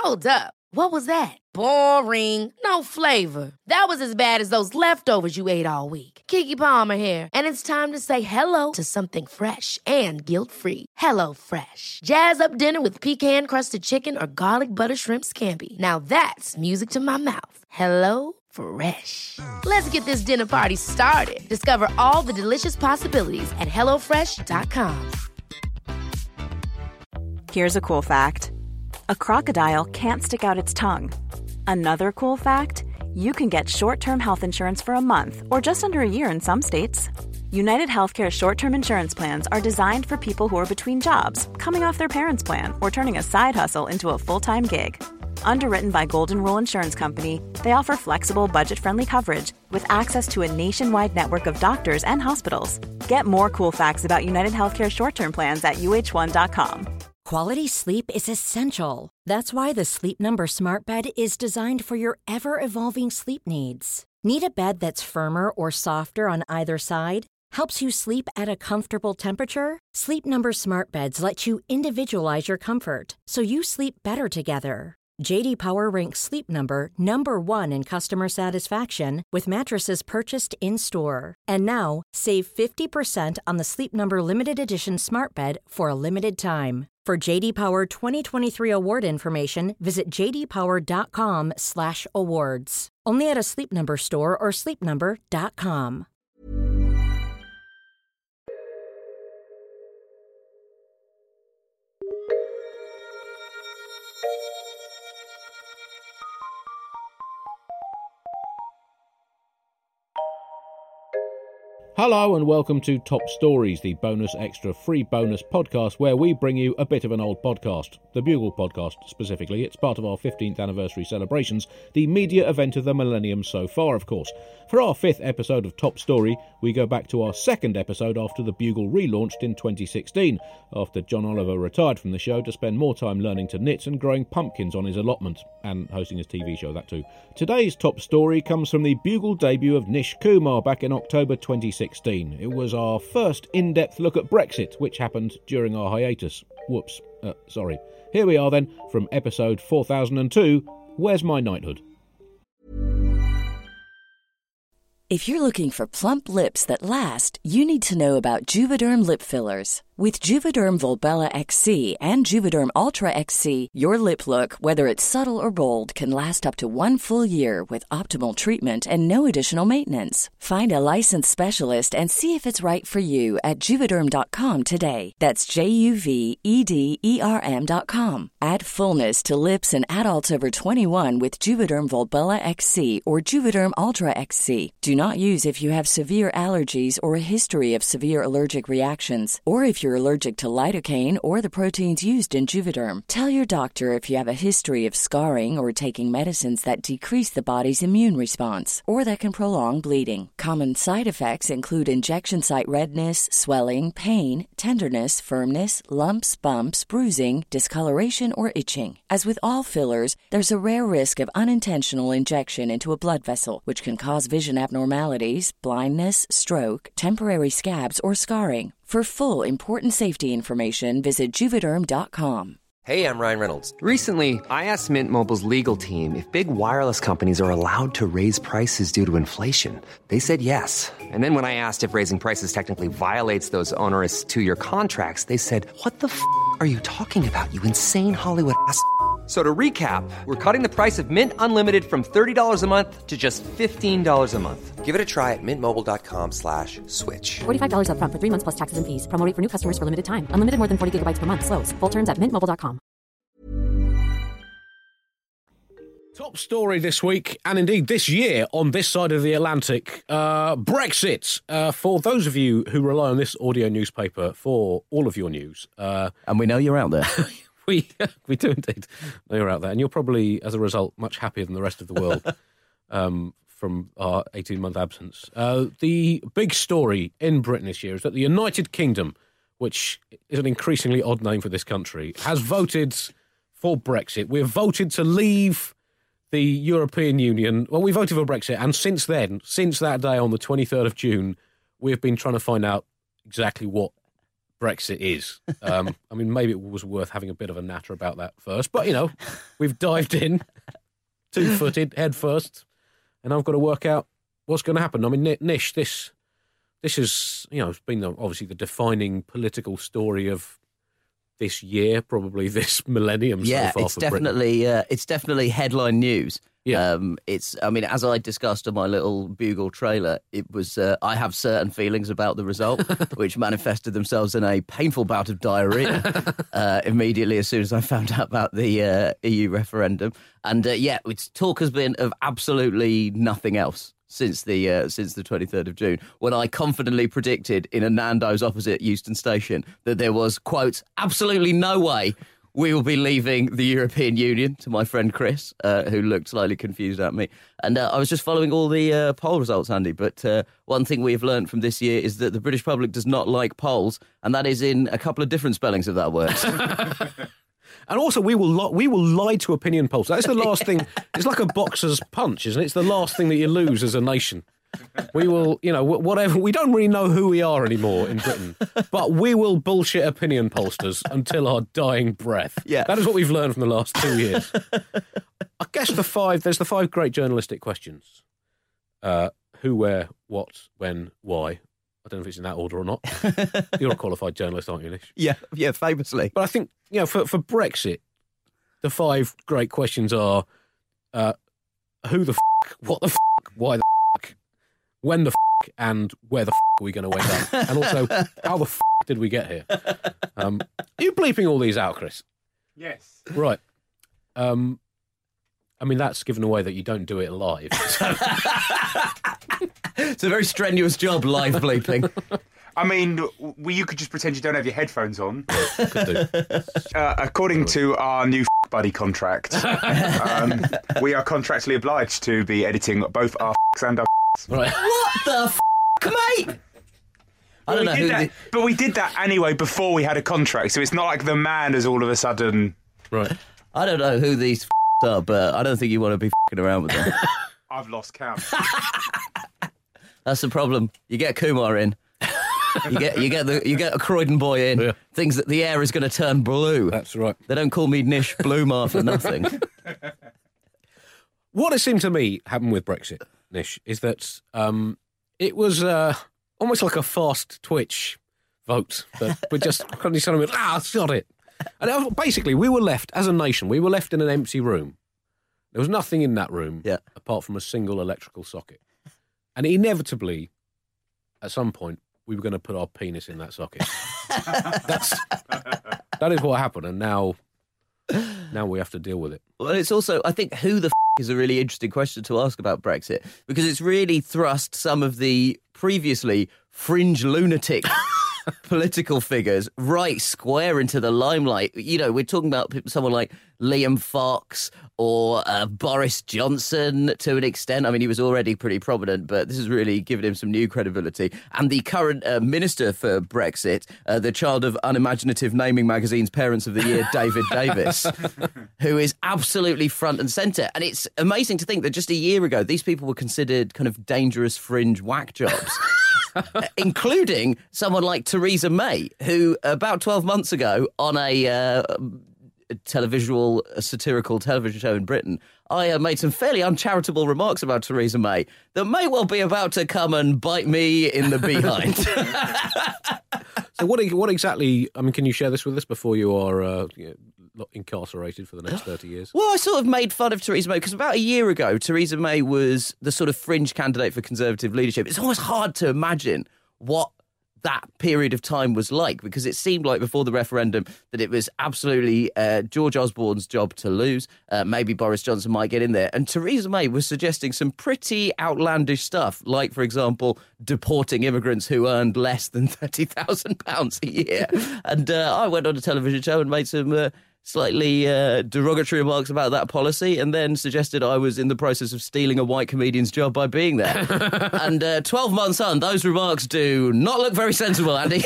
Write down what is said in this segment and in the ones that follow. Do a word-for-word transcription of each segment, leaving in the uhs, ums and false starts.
Hold up. What was that? Boring. No flavor. That was as bad as those leftovers you ate all week. Keke Palmer here, and it's time to say hello to something fresh and guilt-free. Hello Fresh. Jazz up dinner with pecan-crusted chicken or garlic butter shrimp scampi. Now that's music to my mouth. Hello Fresh. Let's get this dinner party started. Discover all the delicious possibilities at hello fresh dot com. Here's a cool fact. A crocodile can't stick out its tongue. Another cool fact, you can get short-term health insurance for a month or just under a year in some states. United Healthcare short-term insurance plans are designed for people who are between jobs, coming off their parents' plan, or turning a side hustle into a full-time gig. Underwritten by Golden Rule Insurance Company, they offer flexible, budget-friendly coverage with access to a nationwide network of doctors and hospitals. Get more cool facts about United Healthcare short-term plans at U H one dot com. Quality sleep is essential. That's why the Sleep Number Smart Bed is designed for your ever-evolving sleep needs. Need a bed that's firmer or softer on either side? Helps you sleep at a comfortable temperature? Sleep Number Smart Beds let you individualize your comfort, so you sleep better together. J D Power ranks Sleep Number number one in customer satisfaction with mattresses purchased in-store. And now, save fifty percent on the Sleep Number Limited Edition Smart Bed for a limited time. For J D Power twenty twenty-three award information, visit j d power dot com slash awards. Only at a Sleep Number store or sleep number dot com. Hello and welcome to Top Stories, the bonus extra free bonus podcast where we bring you a bit of an old podcast. The Bugle podcast specifically. It's part of our fifteenth anniversary celebrations, the media event of the millennium so far, of course. For our fifth episode of Top Story, we go back to our second episode after the Bugle relaunched in twenty sixteen, after John Oliver retired from the show to spend more time learning to knit and growing pumpkins on his allotment, and hosting his T V show, that too. Today's Top Story comes from the Bugle debut of Nish Kumar back in October twenty sixteen. It was our first in-depth look at Brexit, which happened during our hiatus. Whoops. Uh, sorry. Here we are then, from episode four thousand two, Where's My Knighthood? If you're looking for plump lips that last, you need to know about Juvederm lip fillers. With Juvederm Volbella X C and Juvederm Ultra X C, your lip look, whether it's subtle or bold, can last up to one full year with optimal treatment and no additional maintenance. Find a licensed specialist and see if it's right for you at Juvederm dot com today. That's J U V E D E R M dot com. Add fullness to lips in adults over twenty-one with Juvederm Volbella X C or Juvederm Ultra X C. Do not use if you have severe allergies or a history of severe allergic reactions, or if you're allergic to lidocaine or the proteins used in Juvederm. Tell your doctor if you have a history of scarring or taking medicines that decrease the body's immune response or that can prolong bleeding. Common side effects include injection site redness, swelling, pain, tenderness, firmness, lumps, bumps, bruising, discoloration, or itching. As with all fillers, there's a rare risk of unintentional injection into a blood vessel, which can cause vision abnormalities, blindness, stroke, temporary scabs, or scarring. For full, important safety information, visit Juvederm dot com. Hey, I'm Ryan Reynolds. Recently, I asked Mint Mobile's legal team if big wireless companies are allowed to raise prices due to inflation. They said yes. And then when I asked if raising prices technically violates those onerous two-year contracts, they said, what the f*** are you talking about, you insane Hollywood ass f- So to recap, we're cutting the price of Mint Unlimited from thirty dollars a month to just fifteen dollars a month. Give it a try at mintmobile.com slash switch. forty-five dollars up front for three months plus taxes and fees. Promo rate for new customers for limited time. Unlimited more than forty gigabytes per month. Slows full terms at mint mobile dot com. Top story this week, and indeed this year on this side of the Atlantic, uh, Brexit. Uh, for those of you who rely on this audio newspaper for all of your news. Uh, and we know you're out there. We we do indeed know you're out there, and you're probably, as a result, much happier than the rest of the world um, from our eighteen-month absence. Uh, the big story in Britain this year is that the United Kingdom, which is an increasingly odd name for this country, has voted for Brexit. We've voted to leave the European Union. Well, we voted for Brexit, and since then, since that day on the twenty-third of June, we've been trying to find out exactly what Brexit is. Um, I mean, maybe it was worth having a bit of a natter about that first. But, you know, we've dived in, two-footed, head first, and I've got to work out what's going to happen. I mean, Nish, this this is, you know, it's been the, obviously the defining political story of this year, probably this millennium yeah, so far it's for definitely uh, it's definitely headline news. Yeah. Um, it's. I mean, as I discussed on my little Bugle trailer, it was. Uh, I have certain feelings about the result, which manifested themselves in a painful bout of diarrhea uh, immediately as soon as I found out about the uh, E U referendum. And uh, yeah, it's, talk has been of absolutely nothing else since the uh, since the twenty-third of June, when I confidently predicted in a Nando's opposite Euston Station that there was, quote, absolutely no way we will be leaving the European Union, to my friend Chris, uh, who looked slightly confused at me. And uh, I was just following all the uh, poll results, Andy. But uh, one thing we've learned from this year is that the British public does not like polls, and that is in a couple of different spellings of that word. And also, we will li- we will lie to opinion polls. That's the last thing. It's like a boxer's punch, isn't it? It's the last thing that you lose as a nation. We will, you know, whatever. We don't really know who we are anymore in Britain, but we will bullshit opinion pollsters until our dying breath. Yeah. That is what we've learned from the last two years. I guess the five, there's the five great journalistic questions. Uh, who, where, what, when, why. I don't know if it's in that order or not. You're a qualified journalist, aren't you, Nish? Yeah, yeah, famously. But I think, you know, for, for Brexit, the five great questions are uh, who the f***, what the f***, why the f***, when the f***, and where the f*** are we going to end up? And also, how the f*** did we get here? Um, are you bleeping all these out, Chris? Yes. Right. Um, I mean, that's given away that you don't do it live. So. It's a very strenuous job, live bleeping. I mean, well, you could just pretend you don't have your headphones on. Could do. Uh, according to our new f- buddy contract, um, we are contractually obliged to be editing both our f***s and our f***s. Right. What the f***, mate? I don't we know did who that, the... But we did that anyway before we had a contract, so it's not like the man has all of a sudden... Right. I don't know who these f***s are, but I don't think you want to be f***ing around with them. I've lost count. That's the problem. You get Kumar in. You get you get the you get a Croydon boy in. Yeah. Things that the air is going to turn blue. That's right. They don't call me Nish Blumar for nothing. What it seemed to me happened with Brexit, Nish, is that um, it was uh, almost like a fast twitch vote that we just kind of went, ah, got it. And basically, we were left, as a nation, we were left in an empty room. There was nothing in that room Yeah. apart from a single electrical socket. And inevitably, at some point, we were going to put our penis in that socket. That's that is what happened, and now, now we have to deal with it. Well, it's also, I think, who the f*** is a really interesting question to ask about Brexit, because it's really thrust some of the previously fringe lunatic political figures right square into the limelight. You know, we're talking about someone like Liam Fox or uh, Boris Johnson to an extent. I mean, he was already pretty prominent, but this has really given him some new credibility. And the current uh, minister for Brexit, uh, the child of unimaginative naming magazine's Parents of the Year, David Davis, who is absolutely front and centre. And it's amazing to think that just a year ago, these people were considered kind of dangerous fringe whack jobs. Including someone like Theresa May, who about twelve months ago on a uh, televisual, a satirical television show in Britain, I uh, made some fairly uncharitable remarks about Theresa May that may well be about to come and bite me in the behind. So what what exactly, I mean, can you share this with us before you are uh, you know, incarcerated for the next thirty years? Well, I sort of made fun of Theresa May because about a year ago, Theresa May was the sort of fringe candidate for Conservative leadership. It's almost hard to imagine what that period of time was like, because it seemed like before the referendum that it was absolutely uh, George Osborne's job to lose. Uh, maybe Boris Johnson might get in there. And Theresa May was suggesting some pretty outlandish stuff, like, for example, deporting immigrants who earned less than thirty thousand pounds a year. And uh, I went on a television show and made some uh, slightly uh, derogatory remarks about that policy, and then suggested I was in the process of stealing a white comedian's job by being there. And uh, twelve months on, those remarks do not look very sensible, Andy.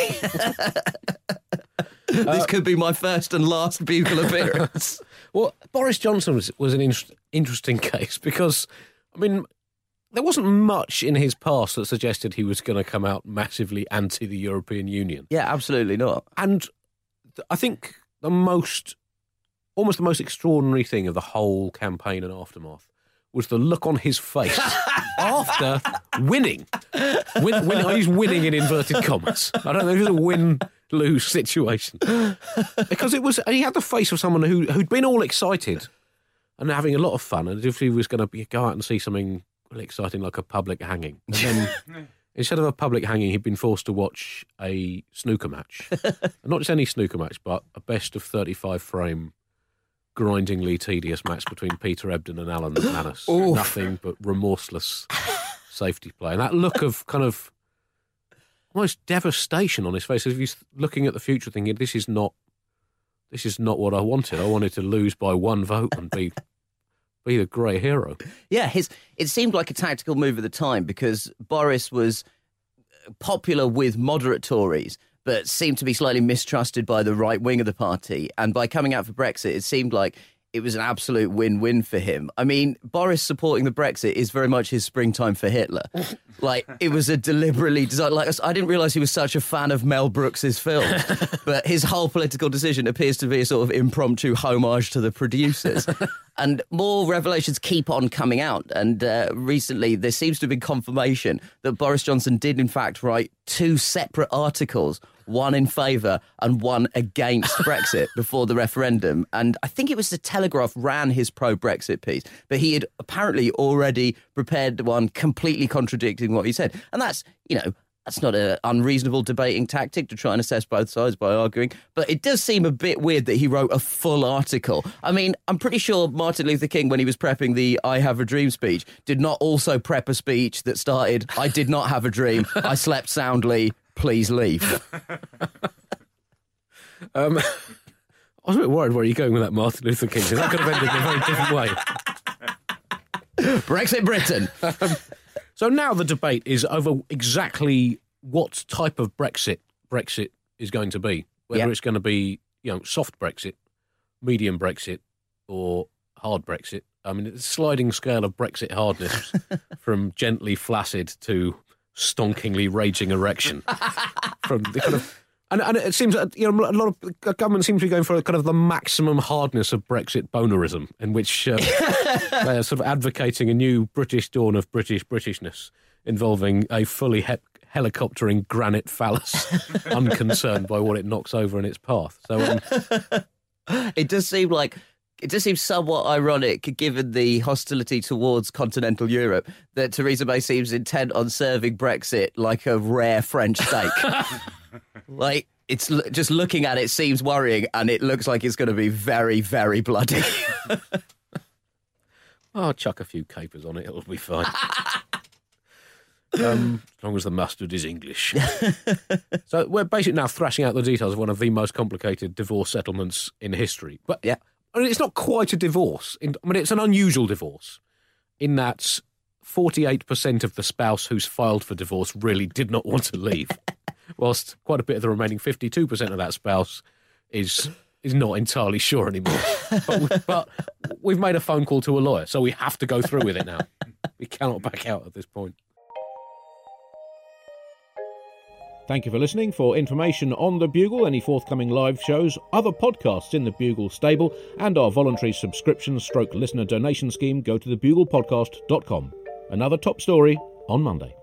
This uh, could be my first and last Bugle appearance. Well, Boris Johnson was, was an in- interesting case because, I mean, there wasn't much in his past that suggested he was going to come out massively anti the European Union. Yeah, absolutely not. And I think the most, almost the most extraordinary thing of the whole campaign and aftermath was the look on his face after winning. Win, win, I use winning in inverted commas. I don't know if it was a win-lose situation. Because it was, he had the face of someone who, who'd been all excited and having a lot of fun, and if he was going to be, go out and see something really exciting like a public hanging. And then instead of a public hanging, he'd been forced to watch a snooker match. And not just any snooker match, but a best of thirty-five frame grindingly tedious match between Peter Ebdon and Alan McManus. Nothing but remorseless safety play. And that look of kind of almost devastation on his face, as if he's looking at the future thinking, this is not this is not what I wanted. I wanted to lose by one vote and be be the grey hero. Yeah, his it seemed like a tactical move at the time because Boris was popular with moderate Tories, but seemed to be slightly mistrusted by the right wing of the party. And by coming out for Brexit, it seemed like it was an absolute win-win for him. I mean, Boris supporting the Brexit is very much his springtime for Hitler. Like, it was a deliberately designed... Like, I didn't realise he was such a fan of Mel Brooks's films, but his whole political decision appears to be a sort of impromptu homage to the producers. And more revelations keep on coming out. And uh, recently, there seems to have been confirmation that Boris Johnson did, in fact, write two separate articles, one in favour and one against Brexit before the referendum. And I think it was the Telegraph ran his pro-Brexit piece, but he had apparently already prepared one completely contradicting what he said. And that's, you know, that's not an unreasonable debating tactic to try and assess both sides by arguing. But it does seem a bit weird that he wrote a full article. I mean, I'm pretty sure Martin Luther King, when he was prepping the I Have a Dream speech, did not also prep a speech that started, I did not have a dream, I slept soundly, please leave. um, I was a bit worried where you're going with that Martin Luther King. That could have ended in a very different way. Brexit Britain. um, so now the debate is over exactly what type of Brexit Brexit is going to be. Whether yep. it's going to be, you know, soft Brexit, medium Brexit, or hard Brexit. I mean, it's a sliding scale of Brexit hardness from gently flaccid to stonkingly raging erection. From the kind of, and, and it seems that, you know, a lot of government seems to be going for kind of the maximum hardness of Brexit bonerism, in which um, they are sort of advocating a new British dawn of British Britishness involving a fully he- helicoptering granite phallus, unconcerned by what it knocks over in its path. So um, it does seem like. It does seem somewhat ironic, given the hostility towards continental Europe, that Theresa May seems intent on serving Brexit like a rare French steak. Like, it's just looking at it seems worrying, and it looks like it's going to be very, very bloody. I'll chuck a few capers on it, it'll be fine. Um, as long as the mustard is English. So we're basically now thrashing out the details of one of the most complicated divorce settlements in history. But yeah. I mean, it's not quite a divorce. I mean, it's an unusual divorce in that forty-eight percent of the spouse who's filed for divorce really did not want to leave, whilst quite a bit of the remaining fifty-two percent of that spouse is is not entirely sure anymore. But, we, but we've made a phone call to a lawyer, so we have to go through with it now. We cannot back out at this point. Thank you for listening. For information on The Bugle, any forthcoming live shows, other podcasts in The Bugle stable, and our voluntary subscription stroke listener donation scheme, go to the bugle podcast dot com. Another top story on Monday.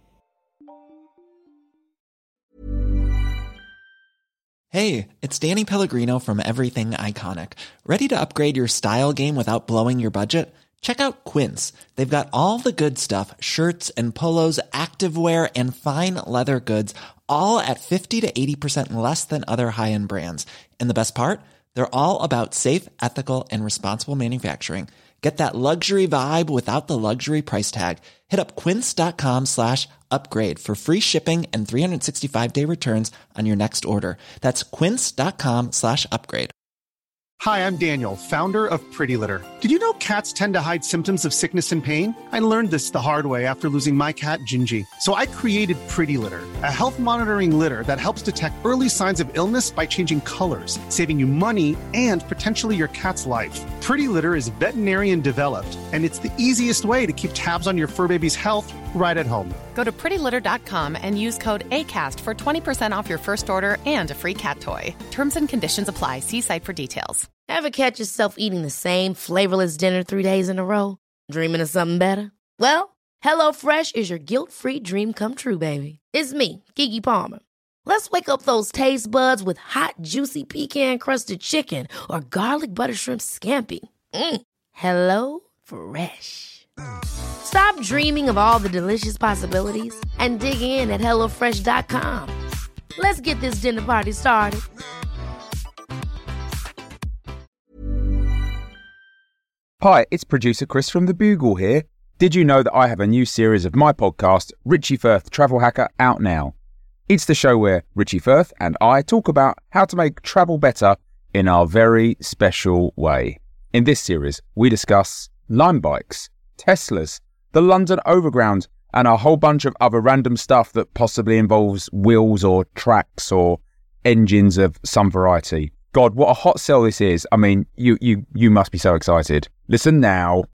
Hey, it's Danny Pellegrino from Everything Iconic. Ready to upgrade your style game without blowing your budget? Check out Quince. They've got all the good stuff, shirts and polos, activewear, and fine leather goods, all at fifty to eighty percent less than other high-end brands. And the best part? They're all about safe, ethical, and responsible manufacturing. Get that luxury vibe without the luxury price tag. Hit up quince.com slash upgrade for free shipping and three sixty-five day returns on your next order. That's quince.com slash upgrade. Hi, I'm Daniel, founder of Pretty Litter. Did you know cats tend to hide symptoms of sickness and pain? I learned this the hard way after losing my cat, Gingy. So I created Pretty Litter, a health monitoring litter that helps detect early signs of illness by changing colors, saving you money and potentially your cat's life. Pretty Litter is veterinarian developed, and it's the easiest way to keep tabs on your fur baby's health right at home. Go to pretty litter dot com and use code ACAST for twenty percent off your first order and a free cat toy. Terms and conditions apply. See site for details. Ever catch yourself eating the same flavorless dinner three days in a row? Dreaming of something better? Well, HelloFresh is your guilt-free dream come true, baby. It's me, Keke Palmer. Let's wake up those taste buds with hot, juicy pecan-crusted chicken or garlic butter shrimp scampi. Mm. Hello Fresh. Stop dreaming of all the delicious possibilities and dig in at hello fresh dot com. Let's get this dinner party started. Hi, it's producer Chris from The Bugle here. Did you know that I have a new series of my podcast, Richie Firth Travel Hacker, out now? It's the show where Richie Firth and I talk about how to make travel better in our very special way. In this series, we discuss Lime bikes, Teslas, the London Overground, and a whole bunch of other random stuff that possibly involves wheels or tracks or engines of some variety. God, what a hot sell this is. I mean, you you you must be so excited. Listen now.